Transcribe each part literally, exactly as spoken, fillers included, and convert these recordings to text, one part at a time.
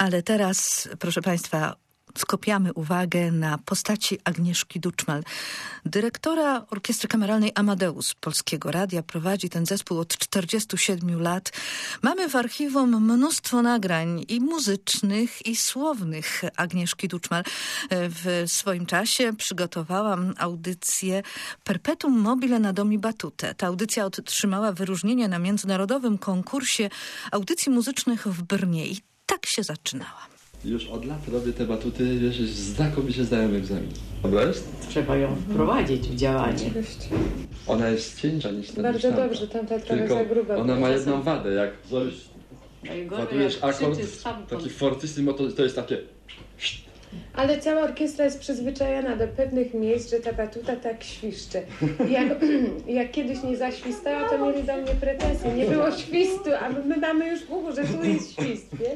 Ale teraz, proszę Państwa, skupiamy uwagę na postaci Agnieszki Duczmal. Dyrektora Orkiestry Kameralnej Amadeus Polskiego Radia prowadzi ten zespół od czterdziestu siedmiu lat. Mamy w archiwum mnóstwo nagrań i muzycznych, i słownych Agnieszki Duczmal. W swoim czasie przygotowałam audycję Perpetuum mobile na Domi Battute. Ta audycja otrzymała wyróżnienie na międzynarodowym konkursie audycji muzycznych w Brnie i tak się zaczynała. Już od lat robię te batuty, wiesz, znakomicie zdałem egzamin. Dobra jest? Trzeba ją wprowadzić w działanie. Oczywiście. Ona jest cieńsza niż ta Bardzo tamta. dobrze, tamta trochę Tylko za gruba. ona ma jedną wadę, jak zrobisz, ładujesz akord, taki fortissimo, to, to jest takie... Ale cała orkiestra jest przyzwyczajona do pewnych miejsc, że ta batuta tak świszczy. Jak, jak kiedyś nie zaświstała, to mieli do mnie pretensje. Nie było świstu, a my mamy już uchu, że tu jest świst, wiesz?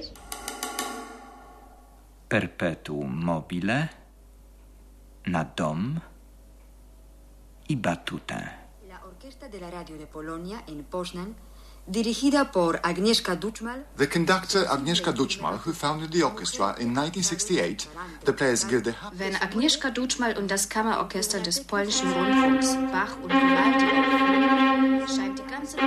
Perpetuum mobile na dom i batutę. La Orquesta de la Radio de Polonia en Poznan, dirigida por Agnieszka Duczmal. The conductor Agnieszka Duczmal, who founded the orchestra in nineteen sixty-eight, the players Gilde Happ. Wenn Agnieszka Duczmal und das Kammerorchester des polnischen Rundfunks Bach und Vivaldi aufführen, scheint die ganze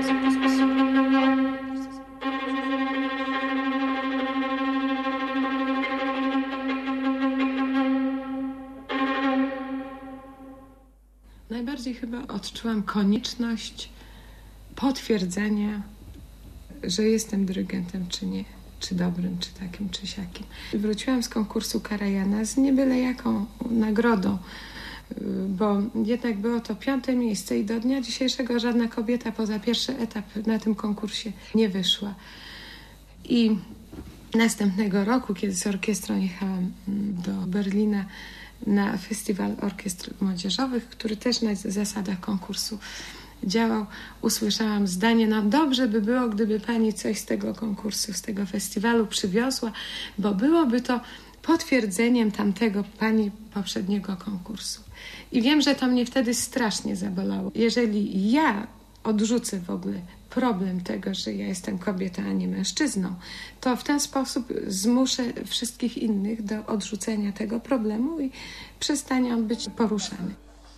Najbardziej chyba odczułam konieczność potwierdzenia, że jestem dyrygentem, czy nie, czy dobrym, czy takim, czy siakim. Wróciłam z konkursu Karajana z nie byle jaką nagrodą, bo jednak było to piąte miejsce i do dnia dzisiejszego żadna kobieta poza pierwszy etap na tym konkursie nie wyszła. I następnego roku, kiedy z orkiestrą jechałam do Berlina na festiwal orkiestr młodzieżowych, który też na zasadach konkursu działał, usłyszałam zdanie: no dobrze by było, gdyby pani coś z tego konkursu, z tego festiwalu przywiozła, bo byłoby to potwierdzeniem tamtego pani poprzedniego konkursu. I wiem, że to mnie wtedy strasznie zabolało. Jeżeli ja odrzucę w ogóle problem tego, że ja jestem kobietą, a nie mężczyzną, to w ten sposób zmuszę wszystkich innych do odrzucenia tego problemu i przestanie on być poruszany.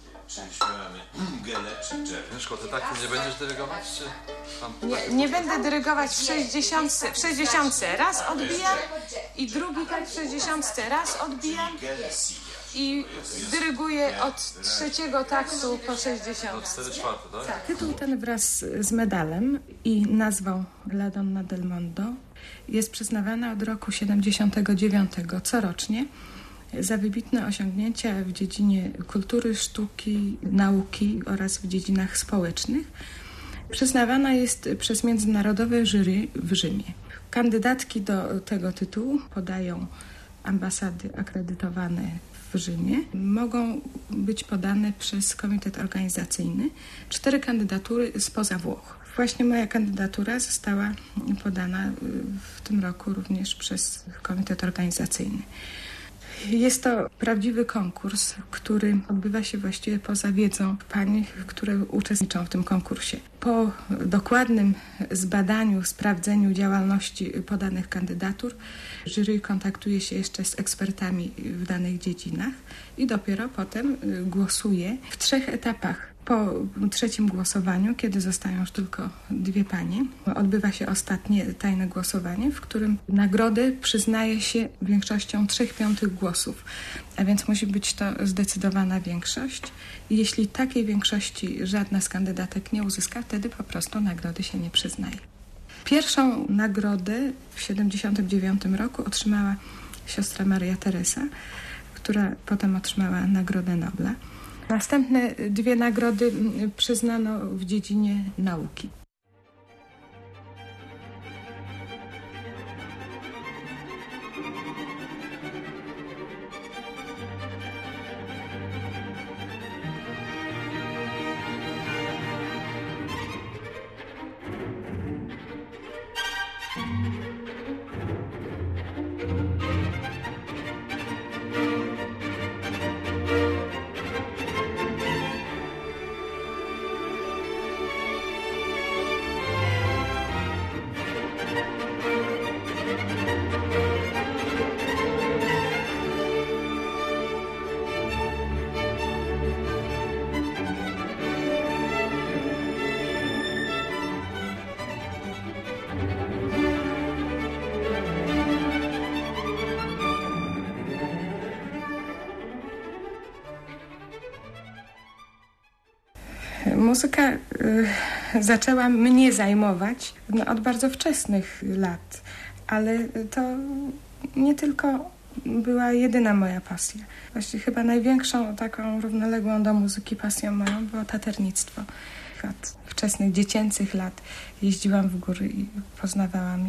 Agnieszko, ty tak nie będziesz dyrygować, czy tam... Nie, nie będę dyrygować w sześćdziesiątce. W sześćdziesiątce raz odbijam i drugi tak w sześćdziesiątce raz odbijam i dyryguję od trzeciego taktu po sześćdziesiątce. cztery czwarte, tak? Tak. Tytuł ten wraz z medalem i nazwą La Donna del Mondo jest przyznawana od roku siedemdziesiątego dziewiątego corocznie za wybitne osiągnięcia w dziedzinie kultury, sztuki, nauki oraz w dziedzinach społecznych. Przyznawana jest przez międzynarodowe jury w Rzymie. Kandydatki do tego tytułu podają ambasady akredytowane w Rzymie. Mogą być podane przez komitet organizacyjny. Cztery kandydatury spoza Włoch. Właśnie moja kandydatura została podana w tym roku również przez komitet organizacyjny. Jest to prawdziwy konkurs, który odbywa się właściwie poza wiedzą pań, które uczestniczą w tym konkursie. Po dokładnym zbadaniu, sprawdzeniu działalności podanych kandydatur, jury kontaktuje się jeszcze z ekspertami w danych dziedzinach i dopiero potem głosuje w trzech etapach. Po trzecim głosowaniu, kiedy zostają już tylko dwie panie, odbywa się ostatnie tajne głosowanie, w którym nagrodę przyznaje się większością trzech piątych głosów. A więc musi być to zdecydowana większość. I jeśli takiej większości żadna z kandydatek nie uzyska, wtedy po prostu nagrody się nie przyznaje. Pierwszą nagrodę w siedemdziesiątym dziewiątym roku otrzymała siostra Maria Teresa, która potem otrzymała Nagrodę Nobla. Następne dwie nagrody przyznano w dziedzinie nauki. Muzyka y, zaczęła mnie zajmować no, od bardzo wczesnych lat, ale to nie tylko była jedyna moja pasja. Właściwie chyba największą taką równoległą do muzyki pasją moją było taternictwo. Od wczesnych dziecięcych lat jeździłam w góry i poznawałam je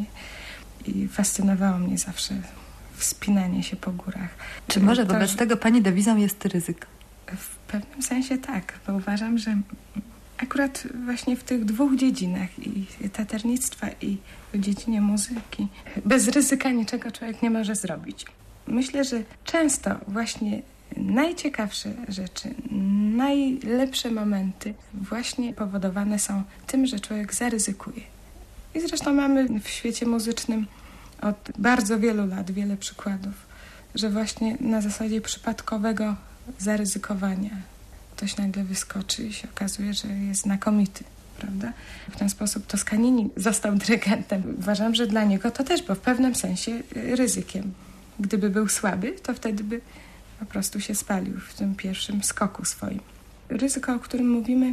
i fascynowało mnie zawsze wspinanie się po górach. Czy może to, wobec tego pani dewizą jest ryzyko? W pewnym sensie tak, bo uważam, że akurat właśnie w tych dwóch dziedzinach, i taternictwa, i w dziedzinie muzyki, bez ryzyka niczego człowiek nie może zrobić. Myślę, że często właśnie najciekawsze rzeczy, najlepsze momenty właśnie powodowane są tym, że człowiek zaryzykuje. I zresztą mamy w świecie muzycznym od bardzo wielu lat wiele przykładów, że właśnie na zasadzie przypadkowego zaryzykowania ktoś nagle wyskoczy i się okazuje, że jest znakomity, prawda? W ten sposób Toscanini został dyrygentem. Uważam, że dla niego to też było w pewnym sensie ryzykiem. Gdyby był słaby, to wtedy by po prostu się spalił w tym pierwszym skoku swoim. Ryzyko, o którym mówimy,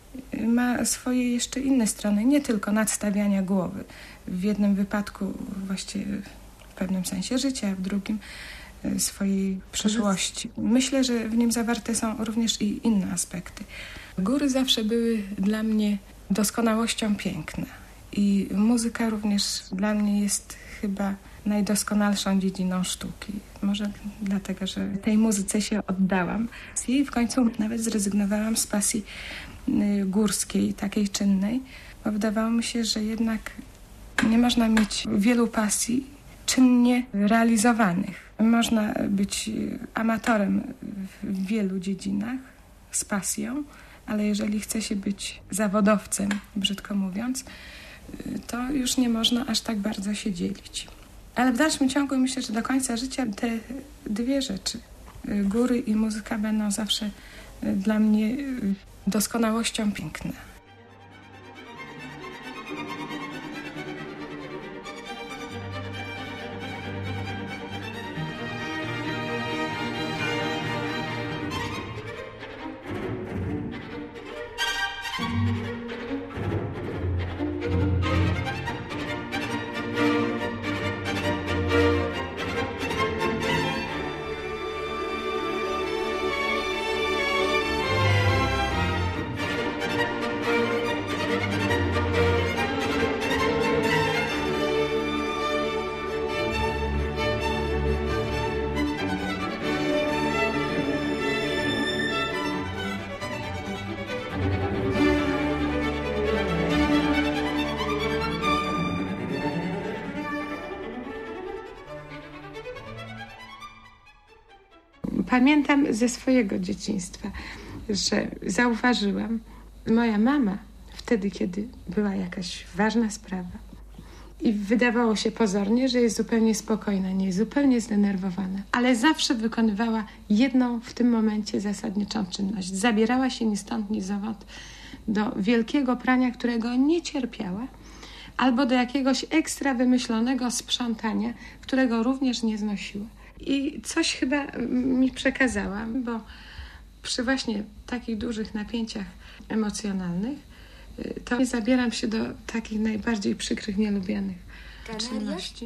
ma swoje jeszcze inne strony, nie tylko nadstawiania głowy. W jednym wypadku właściwie w pewnym sensie życia, a w drugim swojej przyszłości. Myślę, że w nim zawarte są również i inne aspekty. Góry zawsze były dla mnie doskonałością piękna i muzyka również dla mnie jest chyba najdoskonalszą dziedziną sztuki. Może dlatego, że tej muzyce się oddałam. I w końcu nawet zrezygnowałam z pasji górskiej, takiej czynnej, bo wydawało mi się, że jednak nie można mieć wielu pasji czynnie realizowanych. Można być amatorem w wielu dziedzinach z pasją, ale jeżeli chce się być zawodowcem, brzydko mówiąc, to już nie można aż tak bardzo się dzielić. Ale w dalszym ciągu myślę, że do końca życia te dwie rzeczy, góry i muzyka, będą zawsze dla mnie doskonałością piękna. Pamiętam ze swojego dzieciństwa, że zauważyłam, moja mama wtedy, kiedy była jakaś ważna sprawa i wydawało się pozornie, że jest zupełnie spokojna, nie jest zupełnie zdenerwowana, ale zawsze wykonywała jedną w tym momencie zasadniczą czynność. Zabierała się ni stąd, ni zowąd do wielkiego prania, którego nie cierpiała, albo do jakiegoś ekstra wymyślonego sprzątania, którego również nie znosiła. I coś chyba mi przekazała, bo przy właśnie takich dużych napięciach emocjonalnych to nie zabieram się do takich najbardziej przykrych, nielubianych czynności.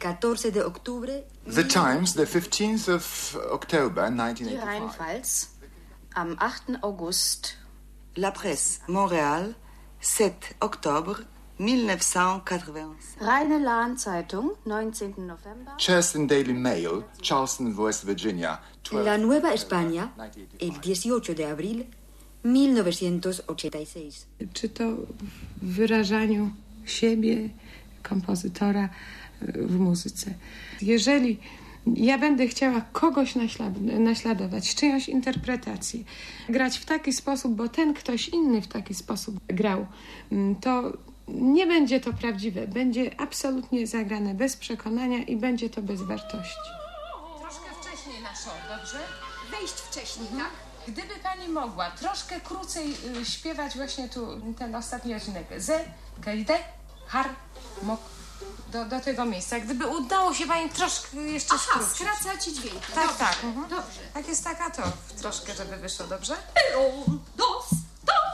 The Times, the fifteenth of October nineteen Die eighty-five. Rheinpfalz, am achten August. La Presse, Montréal, sept octobre mille neuf cent quatre-vingt-cinq. Rheine Lahn Zeitung, neunzehnten November. Charleston Daily Mail, Charleston, West Virginia. La Nueva España, el dieciocho de abril mil novecientos ochenta y seis. Czy to w wyrażaniu siebie, kompozytora w muzyce. Jeżeli ja będę chciała kogoś naślad- naśladować, czyjąś interpretację, grać w taki sposób, bo ten ktoś inny w taki sposób grał, to nie będzie to prawdziwe. Będzie absolutnie zagrane bez przekonania i będzie to bez wartości. Troszkę wcześniej na show, dobrze? Wejść wcześniej, mhm. Tak. Gdyby pani mogła troszkę krócej y, śpiewać właśnie tu ten ostatni odcinek. Ze, gajde, har, mok. Do, do tego miejsca. Gdyby udało się pani troszkę jeszcze Aha, skrócić. skracać dźwięki. Tak, dobrze, tak. Mhm. Dobrze. Jak jest taka, to troszkę, żeby wyszło dobrze. Un, dos, do,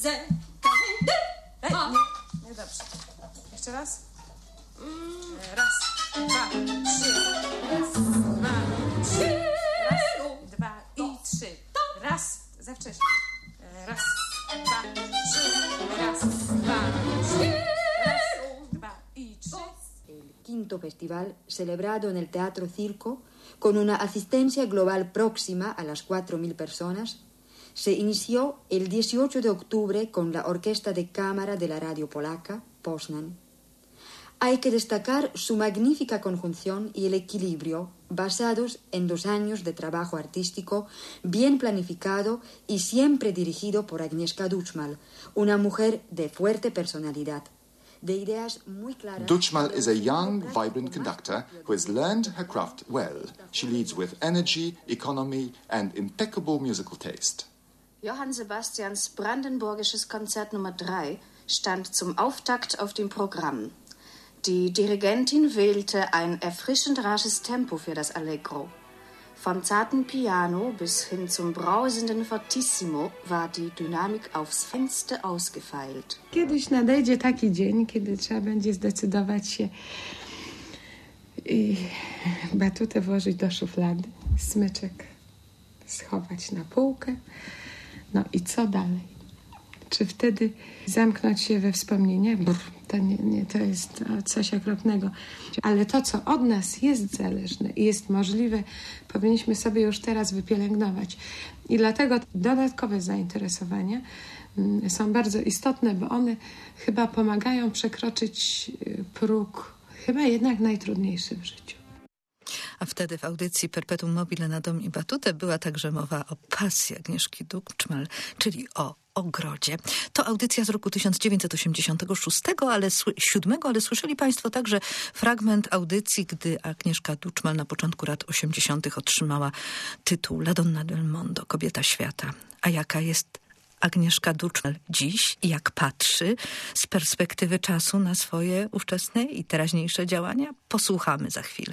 ze, kajdy, ej, nie, nie, dobrze. Jeszcze raz. Raz, dwa, trzy. Raz, dwa, trzy. Raz, dwa i trzy. Raz, za wcześnie. Raz, dwa, trzy. Raz, dwa, trzy. Raz, dwa i trzy. El quinto festival, celebrado en el Teatro Circo, con una asistencia global próxima a las cuatro mil personas, se inició el dieciocho de octubre con la Orquesta de Cámara de la Radio Polaca, Poznań. Hay que destacar su magnífica conjunción y el equilibrio basados en dos años de trabajo artístico bien planificado y siempre dirigido por Agnieszka Duczmal, una mujer de fuerte personalidad. Duczmal is a young, vibrant conductor who has learned her craft well. She leads with energy, economy and impeccable musical taste. Johann Sebastians brandenburgisches Konzert Nummer drei stand zum Auftakt auf dem Programm. Die Dirigentin wählte ein erfrischend rasches Tempo für das Allegro. Vom zarten Piano bis hin zum brausenden Fortissimo war die Dynamik aufs Feinste ausgefeilt. Kiedyś nadejdzie taki dzień, kiedy trzeba będzie zdecydować się i batutę włożyć do szuflady, smyczek schować na półkę. No i co dalej? Czy wtedy zamknąć się we wspomnieniach? To, nie, nie, to jest coś okropnego. Ale to, co od nas jest zależne i jest możliwe, powinniśmy sobie już teraz wypielęgnować. I dlatego dodatkowe zainteresowania są bardzo istotne, bo one chyba pomagają przekroczyć próg, chyba jednak najtrudniejszy w życiu. A wtedy w audycji Perpetuum mobile na Dom i Batutę była także mowa o pasji Agnieszki Duczmal, czyli o ogrodzie. To audycja z roku tysiąc dziewięćset osiemdziesiątego szóstego, ale siódmego, ale słyszeli Państwo także fragment audycji, gdy Agnieszka Duczmal na początku lat osiemdziesiątych otrzymała tytuł La Donna del Mondo, kobieta świata. A jaka jest Agnieszka Duczmal dziś i jak patrzy z perspektywy czasu na swoje ówczesne i teraźniejsze działania? Posłuchamy za chwilę.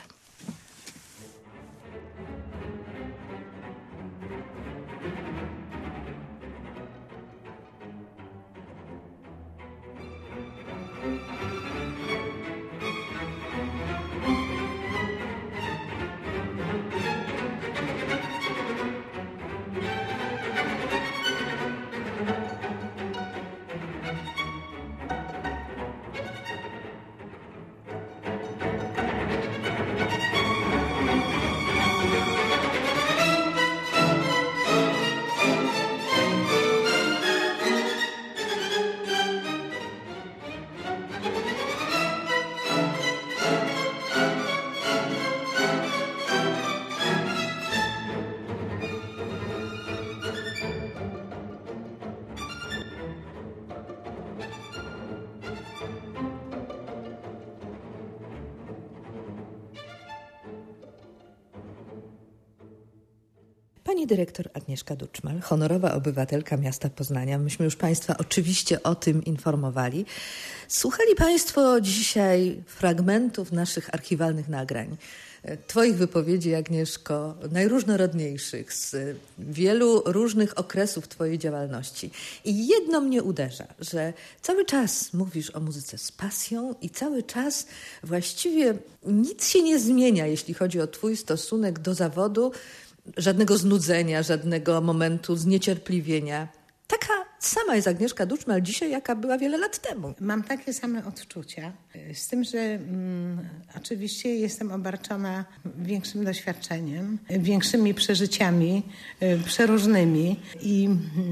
Pani dyrektor Agnieszka Duczmal, honorowa obywatelka miasta Poznania. Myśmy już Państwa oczywiście o tym informowali. Słuchali Państwo dzisiaj fragmentów naszych archiwalnych nagrań. Twoich wypowiedzi, Agnieszko, najróżnorodniejszych, z wielu różnych okresów Twojej działalności. I jedno mnie uderza, że cały czas mówisz o muzyce z pasją i cały czas właściwie nic się nie zmienia, jeśli chodzi o Twój stosunek do zawodu. Żadnego znudzenia, żadnego momentu zniecierpliwienia. Taka sama jest Agnieszka Duczmal dzisiaj, jaka była wiele lat temu. Mam takie same odczucia, z tym, że mm, oczywiście jestem obarczona większym doświadczeniem, większymi przeżyciami, y, przeróżnymi i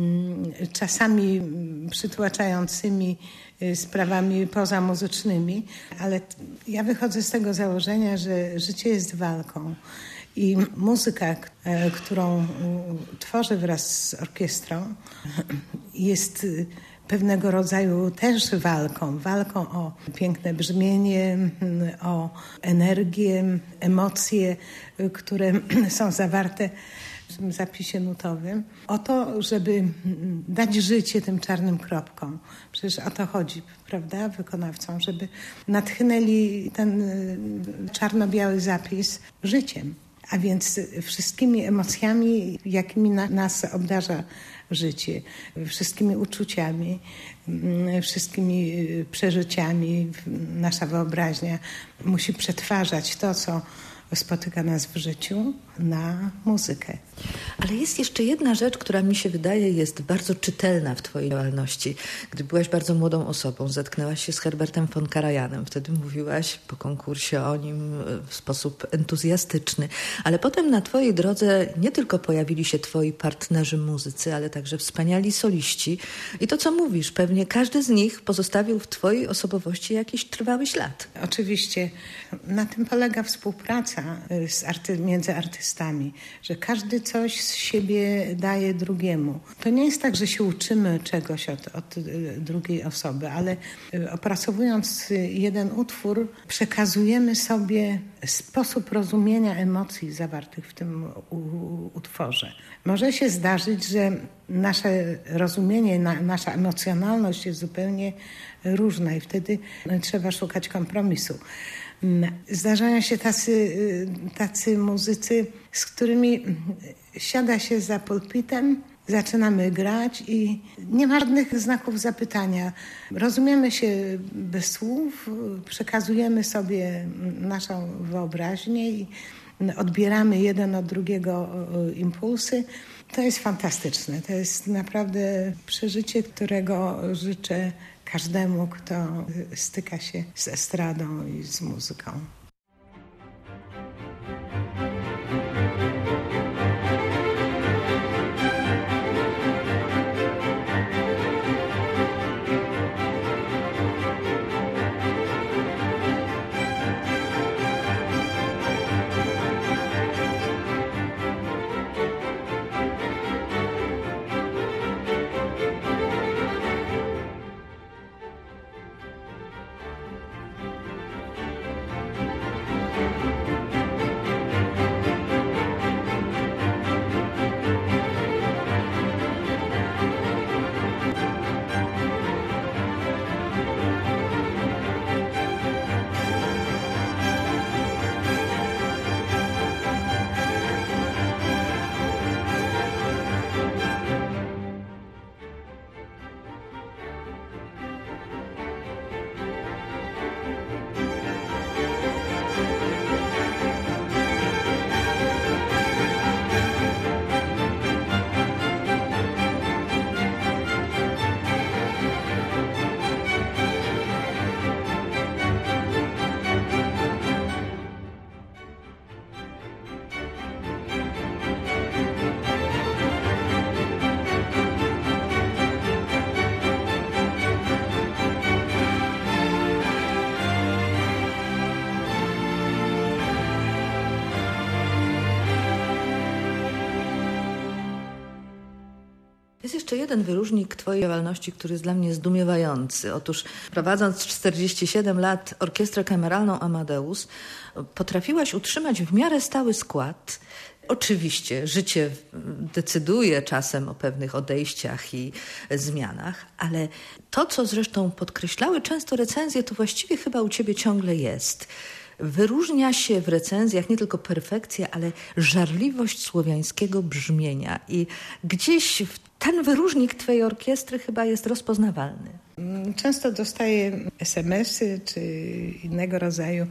y, czasami przytłaczającymi y, sprawami pozamuzycznymi, ale t- ja wychodzę z tego założenia, że życie jest walką. I muzyka, którą tworzę wraz z orkiestrą, jest pewnego rodzaju też walką. Walką o piękne brzmienie, o energię, emocje, które są zawarte w tym zapisie nutowym. O to, żeby dać życie tym czarnym kropkom. Przecież o to chodzi, prawda, wykonawcom, żeby natchnęli ten czarno-biały zapis życiem. a więc wszystkimi emocjami, jakimi na, nas obdarza życie, wszystkimi uczuciami, wszystkimi przeżyciami. Nasza wyobraźnia musi przetwarzać to, co spotyka nas w życiu, na muzykę. Ale jest jeszcze jedna rzecz, która mi się wydaje jest bardzo czytelna w twojej działalności. Gdy byłaś bardzo młodą osobą, zetknęłaś się z Herbertem von Karajanem. Wtedy mówiłaś po konkursie o nim w sposób entuzjastyczny. Ale potem na twojej drodze nie tylko pojawili się twoi partnerzy muzycy, ale także wspaniali soliści. I to, co mówisz, pewnie każdy z nich pozostawił w twojej osobowości jakiś trwały ślad. Oczywiście. Na tym polega współpraca z arty- między artystami, że każdy coś z siebie daje drugiemu. To nie jest tak, że się uczymy czegoś od, od drugiej osoby, ale opracowując jeden utwór, przekazujemy sobie sposób rozumienia emocji zawartych w tym u, utworze. Może się zdarzyć, że nasze rozumienie, na, nasza emocjonalność jest zupełnie różna i wtedy trzeba szukać kompromisu. Zdarzają się tacy, tacy muzycy, z którymi siada się za pulpitem, zaczynamy grać i nie ma żadnych znaków zapytania. Rozumiemy się bez słów, przekazujemy sobie naszą wyobraźnię i odbieramy jeden od drugiego impulsy. To jest fantastyczne. To jest naprawdę przeżycie, którego życzę każdemu, kto styka się z estradą i z muzyką. Jest jeszcze jeden wyróżnik twojej działalności, który jest dla mnie zdumiewający. Otóż prowadząc czterdzieści siedem lat Orkiestrę Kameralną Amadeus, potrafiłaś utrzymać w miarę stały skład. Oczywiście życie decyduje czasem o pewnych odejściach i zmianach, ale to, co zresztą podkreślały często recenzje, to właściwie chyba u ciebie ciągle jest. Wyróżnia się w recenzjach nie tylko perfekcja, ale żarliwość słowiańskiego brzmienia. I gdzieś ten wyróżnik twojej orkiestry chyba jest rozpoznawalny. Często dostaję es em esy czy innego rodzaju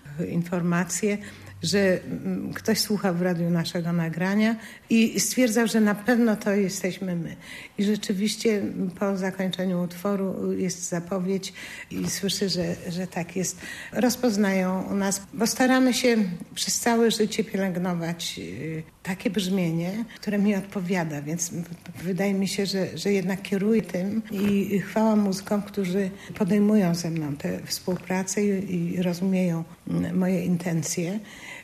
informacje, że ktoś słuchał w radiu naszego nagrania i stwierdzał, że na pewno to jesteśmy my. I rzeczywiście po zakończeniu utworu jest zapowiedź i słyszę, że, że tak jest. Rozpoznają nas, bo staramy się przez całe życie pielęgnować takie brzmienie, które mi odpowiada, więc wydaje mi się, że, że jednak kieruję tym i chwała muzykom, którzy podejmują ze mną tę współpracę i, i rozumieją moje intencje.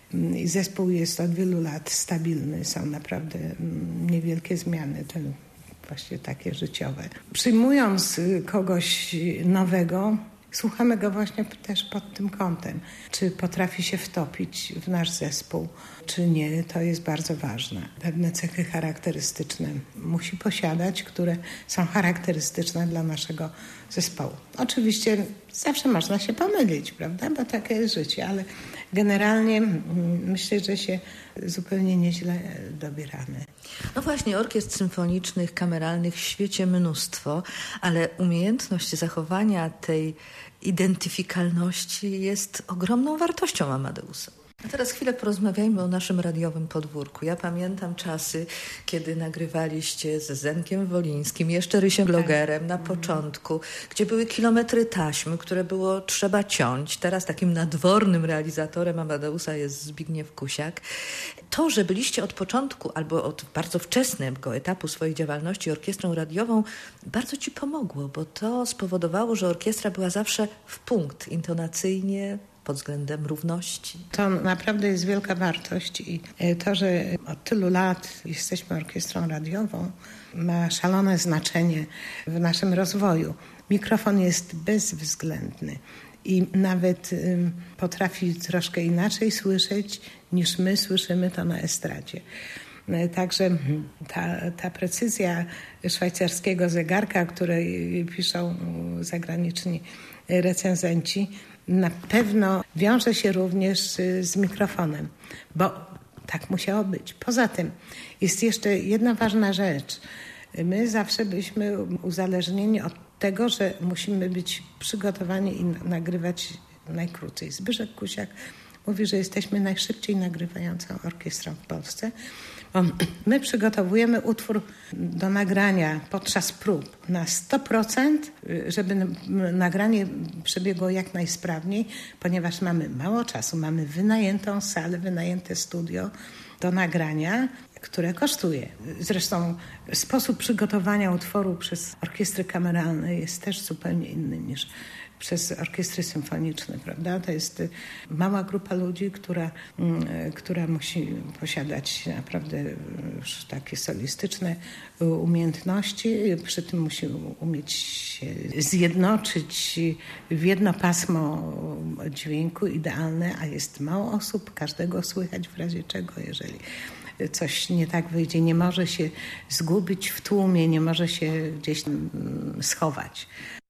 I zespół jest od wielu lat stabilny, są naprawdę niewielkie zmiany, to właśnie takie życiowe. Przyjmując kogoś nowego, słuchamy go właśnie też pod tym kątem. Czy potrafi się wtopić w nasz zespół, czy nie, to jest bardzo ważne. Pewne cechy charakterystyczne musi posiadać, które są charakterystyczne dla naszego zespołu. Oczywiście zawsze można się pomylić, prawda, bo takie jest życie, ale generalnie myślę, że się zupełnie nieźle dobieramy. No właśnie, orkiestr symfonicznych, kameralnych w świecie mnóstwo, ale umiejętność zachowania tej identyfikalności jest ogromną wartością Amadeusa. A teraz chwilę porozmawiajmy o naszym radiowym podwórku. Ja pamiętam czasy, kiedy nagrywaliście z Zenkiem Wolińskim, jeszcze Rysiem Blogerem na początku, gdzie były kilometry taśmy, które było trzeba ciąć. Teraz takim nadwornym realizatorem Amadeusa jest Zbigniew Kusiak. To, że byliście od początku albo od bardzo wczesnego etapu swojej działalności orkiestrą radiową, bardzo ci pomogło, bo to spowodowało, że orkiestra była zawsze w punkt intonacyjnie, pod względem równości. To naprawdę jest wielka wartość i to, że od tylu lat jesteśmy orkiestrą radiową, ma szalone znaczenie w naszym rozwoju. Mikrofon jest bezwzględny i nawet um, potrafi troszkę inaczej słyszeć, niż my słyszymy to na estradzie. Także ta, ta precyzja szwajcarskiego zegarka, o której piszą zagraniczni recenzenci, na pewno wiąże się również z mikrofonem, bo tak musiało być. Poza tym jest jeszcze jedna ważna rzecz. My zawsze byliśmy uzależnieni od tego, że musimy być przygotowani i nagrywać najkrócej. Zbyszek Kusiak mówi, że jesteśmy najszybciej nagrywającą orkiestrą w Polsce. My przygotowujemy utwór do nagrania podczas prób na sto procent, żeby nagranie przebiegło jak najsprawniej, ponieważ mamy mało czasu, mamy wynajętą salę, wynajęte studio do nagrania, które kosztuje. Zresztą sposób przygotowania utworu przez orkiestry kameralne jest też zupełnie inny niż przez orkiestry symfoniczne, prawda? To jest mała grupa ludzi, która, która musi posiadać naprawdę już takie solistyczne umiejętności. Przy tym musi umieć się zjednoczyć w jedno pasmo dźwięku idealne, a jest mało osób, każdego słychać w razie czego, jeżeli coś nie tak wyjdzie, nie może się zgubić w tłumie, nie może się gdzieś tam schować.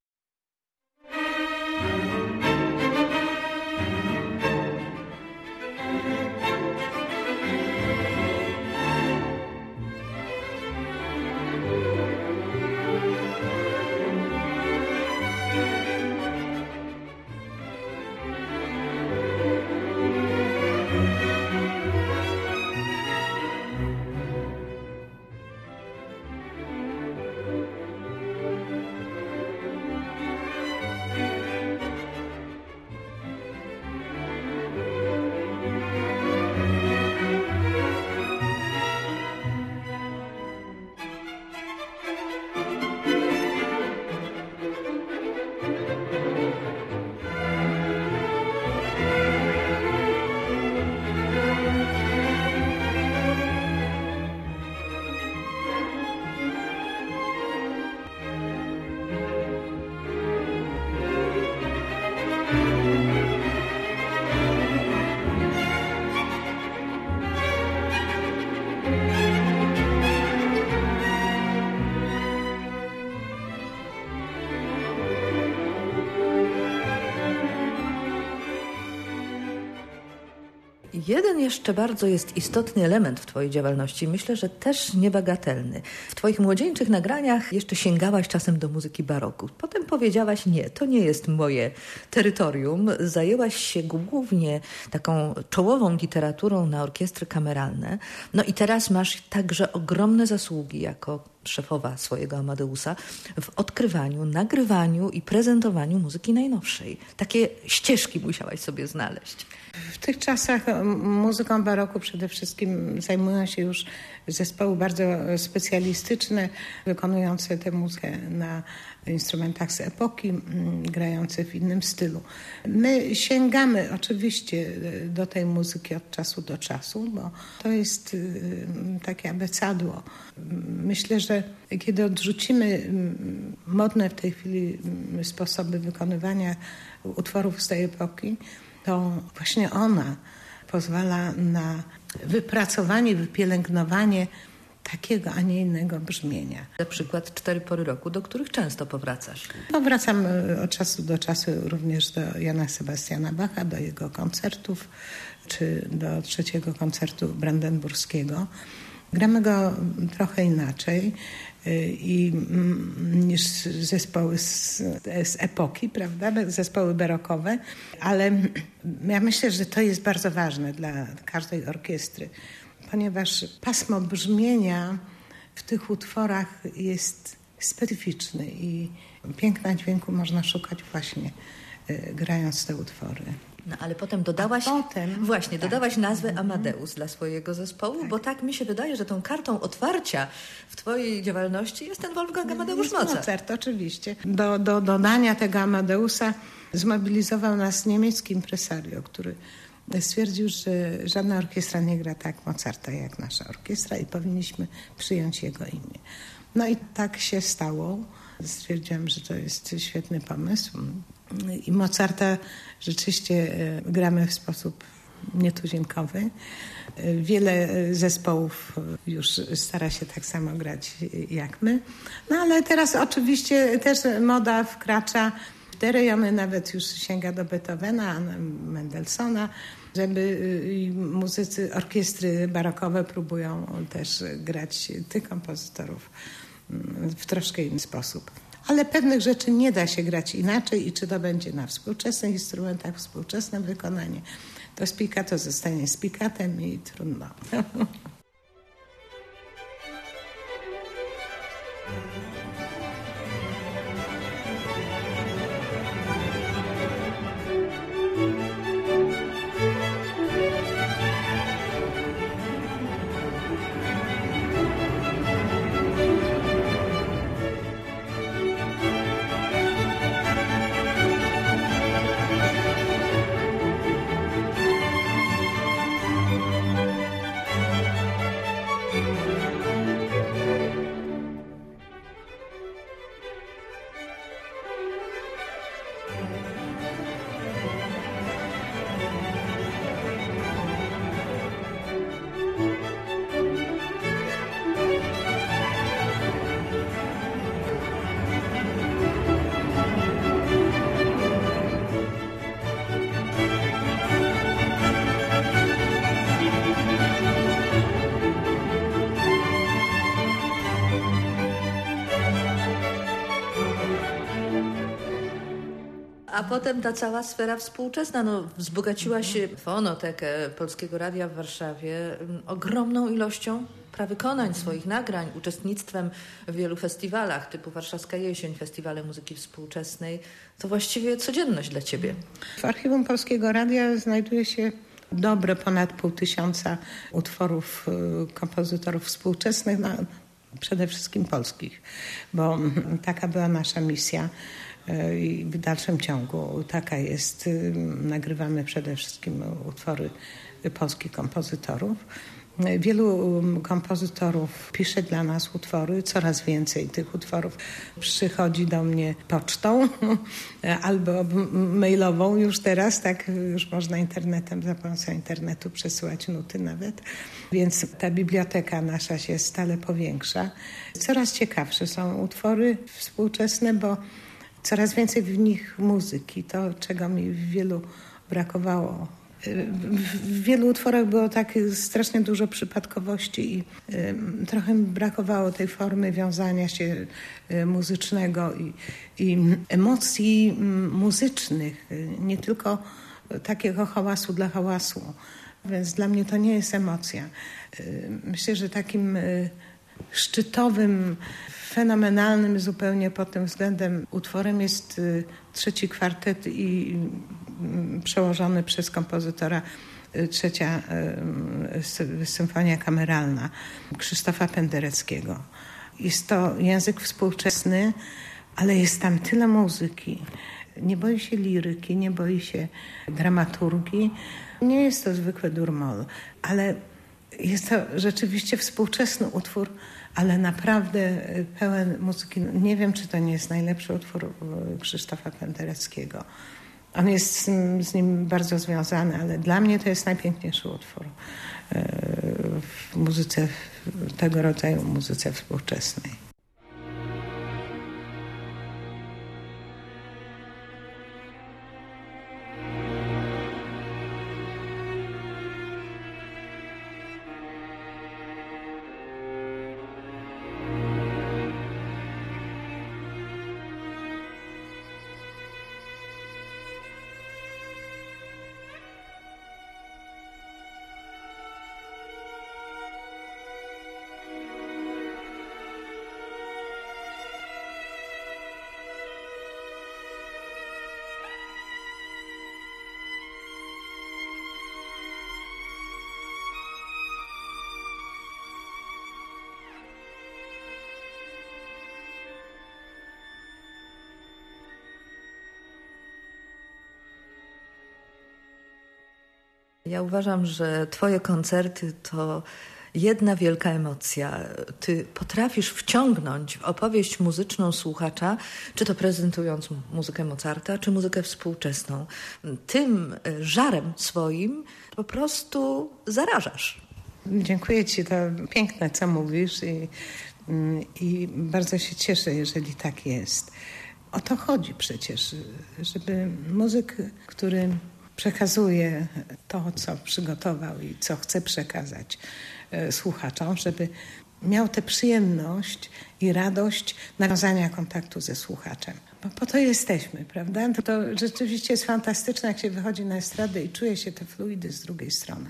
Jeden jeszcze bardzo jest istotny element w twojej działalności, myślę, że też niebagatelny. W twoich młodzieńczych nagraniach jeszcze sięgałaś czasem do muzyki baroku. Potem powiedziałaś, nie, to nie jest moje terytorium. Zajęłaś się głównie taką czołową literaturą na orkiestry kameralne. No i teraz masz także ogromne zasługi jako szefowa swojego Amadeusa w odkrywaniu, nagrywaniu i prezentowaniu muzyki najnowszej. Takie ścieżki musiałaś sobie znaleźć. W tych czasach muzyką baroku przede wszystkim zajmują się już zespoły bardzo specjalistyczne, wykonujące tę muzykę na instrumentach z epoki, grające w innym stylu. My sięgamy oczywiście do tej muzyki od czasu do czasu, bo to jest takie abecadło. Myślę, że kiedy odrzucimy modne w tej chwili sposoby wykonywania utworów z tej epoki, to właśnie ona pozwala na wypracowanie, wypielęgnowanie takiego, a nie innego brzmienia. Na przykład cztery pory roku, do których często powracasz. Powracam od czasu do czasu również do Jana Sebastiana Bacha, do jego koncertów, czy do trzeciego koncertu brandenburskiego. Gramy go trochę inaczej i niż zespoły z, z epoki, prawda, zespoły barokowe, ale ja myślę, że to jest bardzo ważne dla każdej orkiestry, ponieważ pasmo brzmienia w tych utworach jest specyficzny i piękna dźwięku można szukać właśnie grając te utwory. No ale potem dodałaś, potem, właśnie, tak. dodałaś nazwę Amadeus dla swojego zespołu, tak. Bo tak mi się wydaje, że tą kartą otwarcia w twojej działalności jest ten Wolfgang Amadeusz Mozart. Mozart, oczywiście. Do, do dodania tego Amadeusa zmobilizował nas niemiecki impresario, który stwierdził, że żadna orkiestra nie gra tak Mozarta jak nasza orkiestra i powinniśmy przyjąć jego imię. No i tak się stało. Stwierdziłam, że to jest świetny pomysł. I Mozarta rzeczywiście gramy w sposób nietuzinkowy. Wiele zespołów już stara się tak samo grać jak my. No ale teraz oczywiście też moda wkracza w te rejony, nawet już sięga do Beethovena, Mendelssohna, żeby muzycy, orkiestry barokowe próbują też grać tych kompozytorów w troszkę inny sposób. Ale pewnych rzeczy nie da się grać inaczej i czy to będzie na współczesnych instrumentach, współczesne wykonanie, to spiccato zostanie spiccatem i trudno. A potem ta cała sfera współczesna, no, wzbogaciła się fonotekę Polskiego Radia w Warszawie ogromną ilością prawykonań, swoich nagrań, uczestnictwem w wielu festiwalach typu Warszawska Jesień, Festiwale Muzyki Współczesnej. To właściwie codzienność dla ciebie. W archiwum Polskiego Radia znajduje się dobre ponad pół tysiąca utworów kompozytorów współczesnych, no, przede wszystkim polskich, bo taka była nasza misja. I w dalszym ciągu taka jest. Nagrywamy przede wszystkim utwory polskich kompozytorów. Wielu kompozytorów pisze dla nas utwory, coraz więcej tych utworów przychodzi do mnie pocztą albo mailową już teraz, tak już można internetem, za pomocą internetu przesyłać nuty nawet, więc ta biblioteka nasza się stale powiększa. Coraz ciekawsze są utwory współczesne, bo coraz więcej w nich muzyki, to czego mi w wielu brakowało. W wielu utworach było tak strasznie dużo przypadkowości i trochę mi brakowało tej formy wiązania się muzycznego i, i emocji muzycznych, nie tylko takiego hałasu dla hałasu. Więc dla mnie to nie jest emocja. Myślę, że takim szczytowym, fenomenalnym zupełnie pod tym względem utworem jest trzeci kwartet i przełożony przez kompozytora trzecia symfonia kameralna Krzysztofa Pendereckiego. Jest to język współczesny, ale jest tam tyle muzyki. Nie boi się liryki, nie boi się dramaturgii. Nie jest to zwykły dur-moll, ale jest to rzeczywiście współczesny utwór, ale naprawdę pełen muzyki. Nie wiem, czy to nie jest najlepszy utwór Krzysztofa Pendereckiego. On jest z nim bardzo związany, ale dla mnie to jest najpiękniejszy utwór w muzyce, w tego rodzaju muzyce współczesnej. Ja uważam, że twoje koncerty to jedna wielka emocja. Ty potrafisz wciągnąć w opowieść muzyczną słuchacza, czy to prezentując muzykę Mozarta, czy muzykę współczesną. Tym żarem swoim po prostu zarażasz. Dziękuję ci, to piękne, co mówisz i, i bardzo się cieszę, jeżeli tak jest. O to chodzi przecież, żeby muzyk, który przekazuje to, co przygotował i co chce przekazać słuchaczom, żeby miał tę przyjemność i radość nawiązania kontaktu ze słuchaczem. Bo po to jesteśmy, prawda? To, to rzeczywiście jest fantastyczne, jak się wychodzi na estradę i czuje się te fluidy z drugiej strony.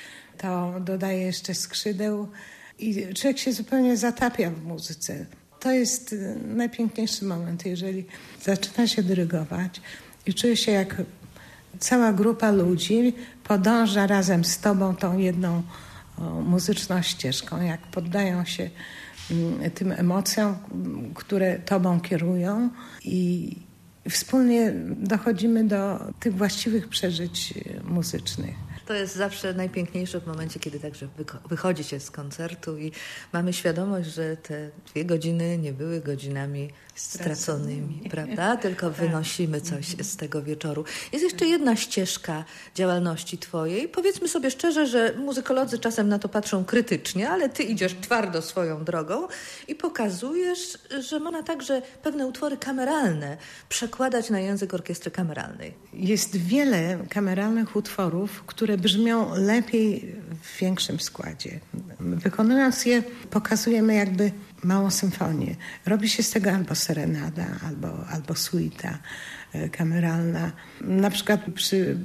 To dodaje jeszcze skrzydeł i człowiek się zupełnie zatapia w muzyce. To jest najpiękniejszy moment, jeżeli zaczyna się dyrygować i czuje się, jak cała grupa ludzi podąża razem z tobą tą jedną o, muzyczną ścieżką, jak poddają się m, tym emocjom, które tobą kierują i wspólnie dochodzimy do tych właściwych przeżyć muzycznych. To jest zawsze najpiękniejsze w momencie, kiedy także wychodzi się z koncertu i mamy świadomość, że te dwie godziny nie były godzinami straconymi, prawda? Tylko wynosimy coś z tego wieczoru. Jest jeszcze jedna ścieżka działalności twojej. Powiedzmy sobie szczerze, że muzykolodzy czasem na to patrzą krytycznie, ale ty idziesz twardo swoją drogą i pokazujesz, że można także pewne utwory kameralne przekładać na język orkiestry kameralnej. Jest wiele kameralnych utworów, które brzmią lepiej w większym składzie. Wykonując je, pokazujemy jakby małą symfonię. Robi się z tego albo serenada, albo, albo suita kameralna. Na przykład przy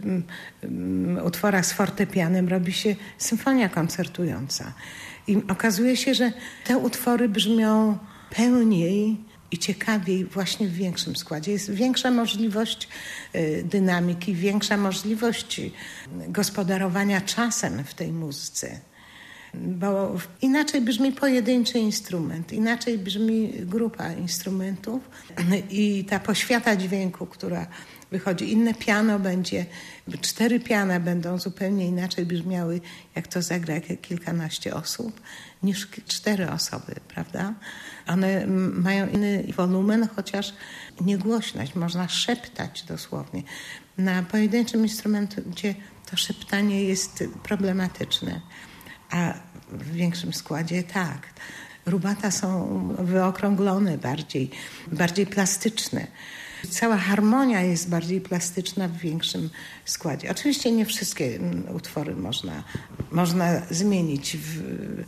um, utworach z fortepianem robi się symfonia koncertująca. I okazuje się, że te utwory brzmią pełniej i ciekawiej właśnie w większym składzie. Jest większa możliwość y, dynamiki, większa możliwość gospodarowania czasem w tej muzyce. Bo inaczej brzmi pojedynczy instrument, inaczej brzmi grupa instrumentów i ta poświata dźwięku, która wychodzi. Inne piano będzie, cztery piana będą zupełnie inaczej brzmiały, jak to zagra kilkanaście osób, niż cztery osoby, prawda? One mają inny wolumen, chociaż niegłośność, można szeptać dosłownie. Na pojedynczym instrumencie to szeptanie jest problematyczne. A w większym składzie tak. Rubata są wyokrąglone bardziej, bardziej plastyczne. Cała harmonia jest bardziej plastyczna w większym składzie. Oczywiście nie wszystkie utwory można, można zmienić w,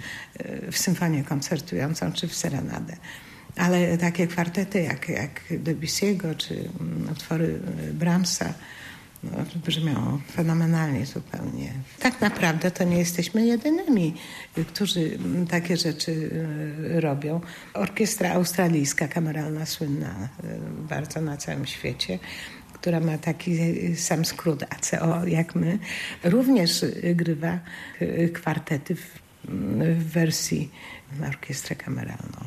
w symfonię koncertującą czy w serenadę. Ale takie kwartety jak, jak Debussy'ego czy utwory Brahmsa no, brzmią fenomenalnie zupełnie. Tak naprawdę to nie jesteśmy jedynymi, którzy takie rzeczy robią. Orkiestra australijska, kameralna, słynna bardzo na całym świecie, która ma taki sam skrót A C O jak my, również grywa kwartety w, w wersji na orkiestrę kameralną.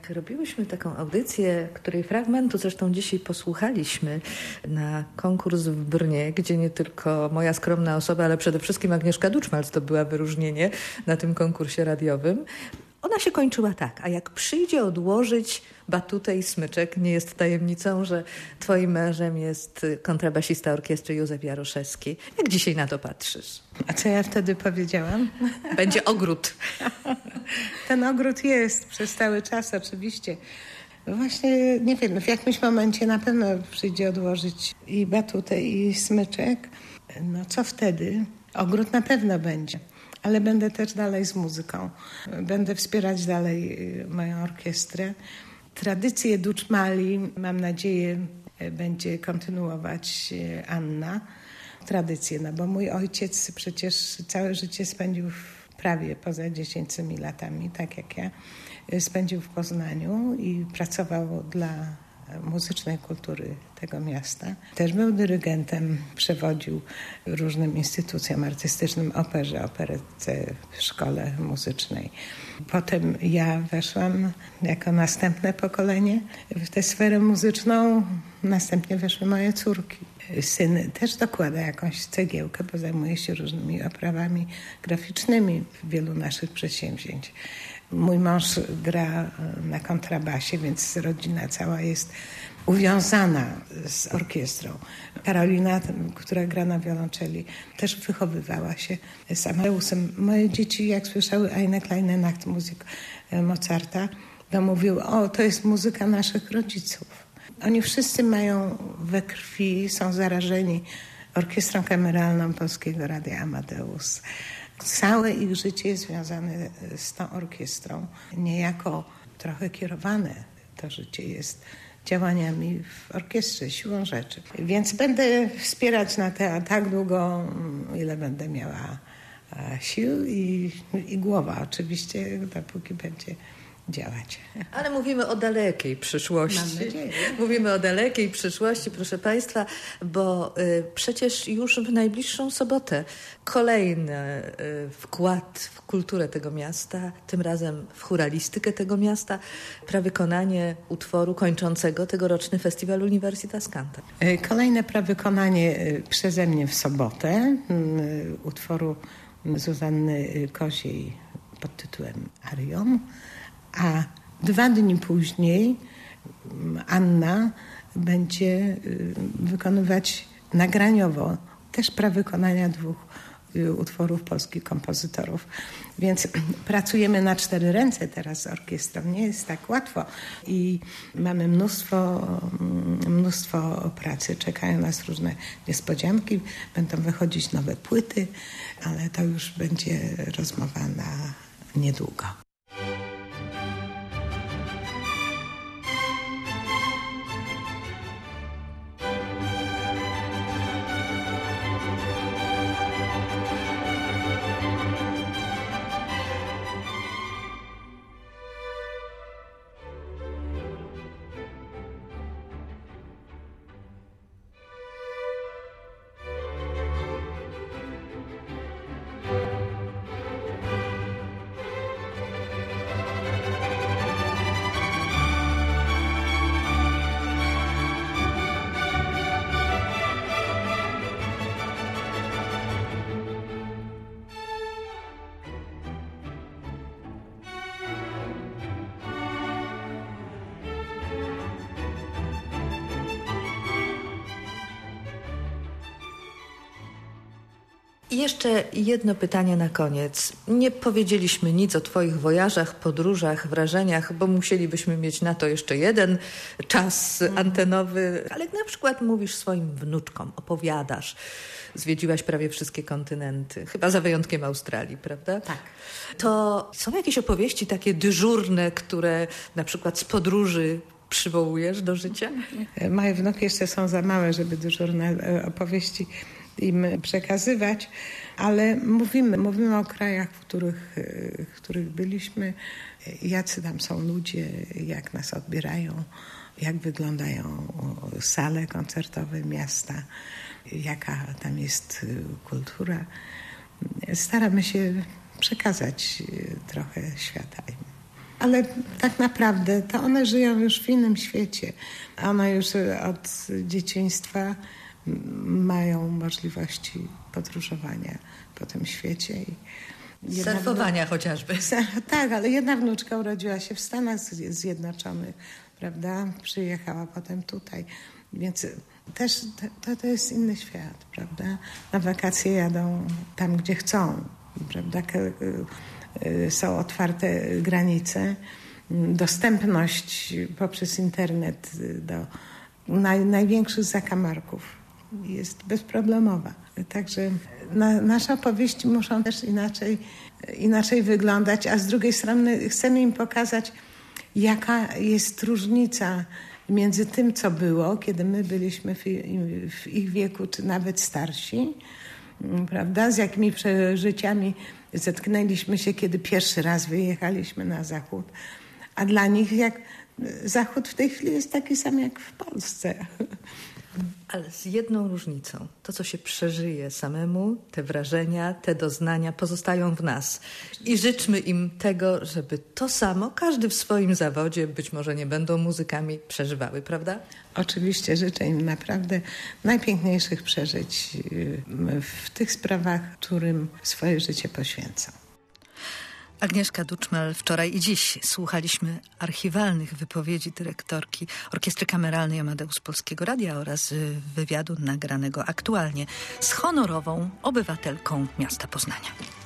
Jak robiłyśmy taką audycję, której fragmentu zresztą dzisiaj posłuchaliśmy na konkurs w Brnie, gdzie nie tylko moja skromna osoba, ale przede wszystkim Agnieszka Duczmal zdobyła wyróżnienie na tym konkursie radiowym, ona się kończyła tak, a jak przyjdzie odłożyć batutę i smyczek, nie jest tajemnicą, że twoim mężem jest kontrabasista orkiestry Józef Jaroszewski. Jak dzisiaj na to patrzysz? A co ja wtedy powiedziałam? Będzie ogród. Ten ogród jest przez cały czas oczywiście. Właśnie nie wiem, w jakimś momencie na pewno przyjdzie odłożyć i batutę i smyczek. No co wtedy? Ogród na pewno będzie. Ale będę też dalej z muzyką. Będę wspierać dalej moją orkiestrę. Tradycję Duczmali, mam nadzieję, będzie kontynuować Anna. Tradycję, no bo mój ojciec przecież całe życie spędził w prawie poza dziesięcimi latami, tak jak ja. Spędził w Poznaniu i pracował dla muzycznej kultury tego miasta. Też był dyrygentem, przewodził różnym instytucjom artystycznym, operze, operece w szkole muzycznej. Potem ja weszłam jako następne pokolenie w tę sferę muzyczną. Następnie weszły moje córki. Syn też dokłada jakąś cegiełkę, bo zajmuje się różnymi oprawami graficznymi w wielu naszych przedsięwzięć. Mój mąż gra na kontrabasie, więc rodzina cała jest uwiązana z orkiestrą. Karolina, która gra na wiolonczeli, też wychowywała się z Amadeusem. Moje dzieci, jak słyszały Eine kleine Nachtmusik Mozarta, to mówiły, o, to jest muzyka naszych rodziców. Oni wszyscy mają we krwi, są zarażeni orkiestrą kameralną Polskiego Radia Amadeus. Całe ich życie jest związane z tą orkiestrą. Niejako trochę kierowane to życie jest działaniami w orkiestrze, siłą rzeczy. Więc będę wspierać na te tak długo, ile będę miała sił i, i głowa oczywiście, dopóki będzie działać. Ale mówimy o dalekiej przyszłości. Mam nadzieję. Mówimy o dalekiej przyszłości, proszę Państwa, bo y, przecież już w najbliższą sobotę kolejny y, wkład w kulturę tego miasta, tym razem w chóralistykę tego miasta, prawykonanie utworu kończącego tegoroczny festiwal Universitas Canta. Kolejne prawykonanie przeze mnie w sobotę y, utworu Zuzanny Koziej pod tytułem Arion. A dwa dni później Anna będzie wykonywać nagraniowo też prawykonania dwóch utworów polskich kompozytorów. Więc pracujemy na cztery ręce teraz z orkiestrą. Nie jest tak łatwo i mamy mnóstwo, mnóstwo pracy. Czekają nas różne niespodzianki. Będą wychodzić nowe płyty, ale to już będzie rozmowa na niedługo. I jeszcze jedno pytanie na koniec. Nie powiedzieliśmy nic o twoich wojażach, podróżach, wrażeniach, bo musielibyśmy mieć na to jeszcze jeden czas antenowy. Ale na przykład mówisz swoim wnuczkom, opowiadasz. Zwiedziłaś prawie wszystkie kontynenty, chyba za wyjątkiem Australii, prawda? Tak. To są jakieś opowieści takie dyżurne, które na przykład z podróży przywołujesz do życia? Moje wnuki jeszcze są za małe, żeby dyżurne opowieści im przekazywać, ale mówimy, mówimy o krajach, w których, w których byliśmy, jacy tam są ludzie, jak nas odbierają, jak wyglądają sale koncertowe miasta, jaka tam jest kultura. Staramy się przekazać trochę świata im. ale tak naprawdę to one żyją już w innym świecie. One już od dzieciństwa mają możliwości podróżowania po tym świecie. I surfowania chociażby. Tak, ale jedna wnuczka urodziła się w Stanach Zjednoczonych, prawda? Przyjechała potem tutaj, więc też to, to jest inny świat, prawda? Na wakacje jadą tam, gdzie chcą, prawda? Są otwarte granice, dostępność poprzez internet do naj, największych zakamarków jest bezproblemowa. Także na, nasze opowieści muszą też inaczej, inaczej wyglądać, a z drugiej strony chcemy im pokazać, jaka jest różnica między tym, co było, kiedy my byliśmy w, w ich wieku, czy nawet starsi, prawda? Z jakimi przeżyciami zetknęliśmy się, kiedy pierwszy raz wyjechaliśmy na Zachód. A dla nich jak Zachód w tej chwili jest taki sam jak w Polsce. Ale z jedną różnicą. To, co się przeżyje samemu, te wrażenia, te doznania pozostają w nas. I życzmy im tego, żeby to samo, każdy w swoim zawodzie, być może nie będą muzykami, przeżywały, prawda? Oczywiście życzę im naprawdę najpiękniejszych przeżyć w tych sprawach, którym swoje życie poświęcą. Agnieszka Duczmal. Wczoraj i dziś słuchaliśmy archiwalnych wypowiedzi dyrektorki Orkiestry Kameralnej Amadeus Polskiego Radia oraz wywiadu nagranego aktualnie z honorową obywatelką miasta Poznania.